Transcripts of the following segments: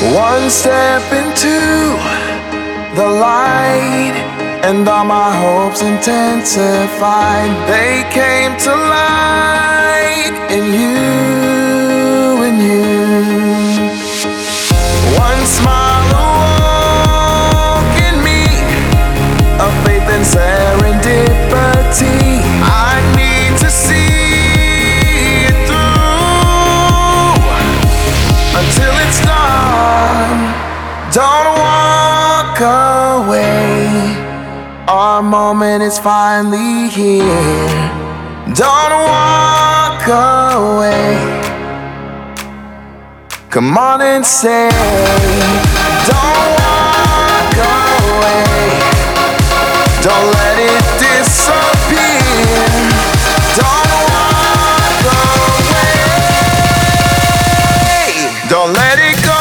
One step into the light, and all my hopes intensified. They came to light in you, in you. One smile awoke in me, a faith in serendipity. I need to see it through until it's done. Don't walk away, our moment is finally here. Don't walk away, come on and stay. Don't walk away, don't let it disappear. Don't walk away, don't let it go.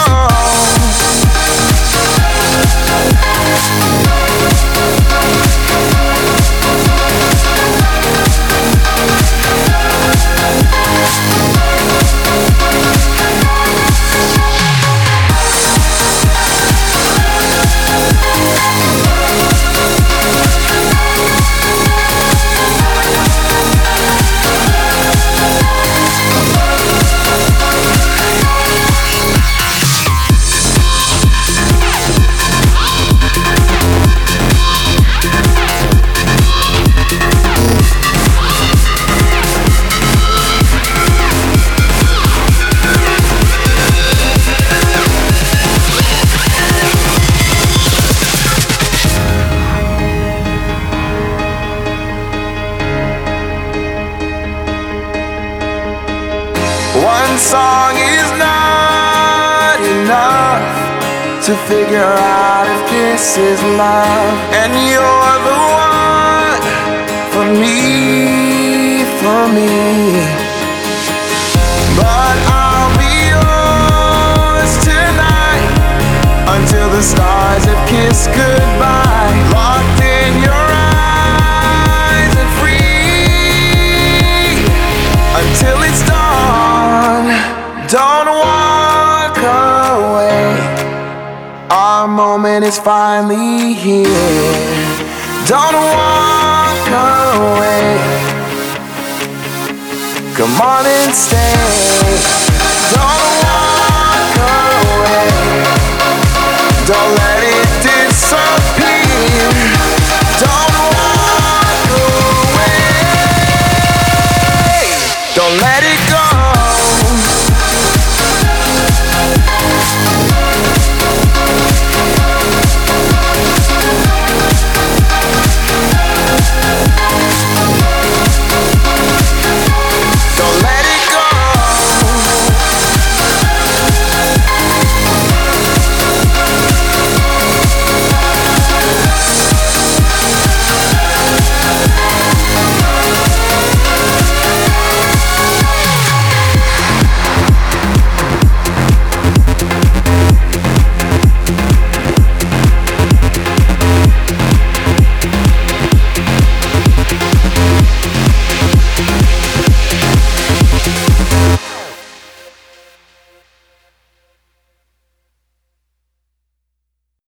One song is not enough to figure out if this is love. And you're the one for me, for me. But I'll be yours tonight until the stars have kissed goodbye. Locked in your eyes and free until it's dawn. Don't walk away, our moment is finally here. Don't walk away, come on and stay. Don't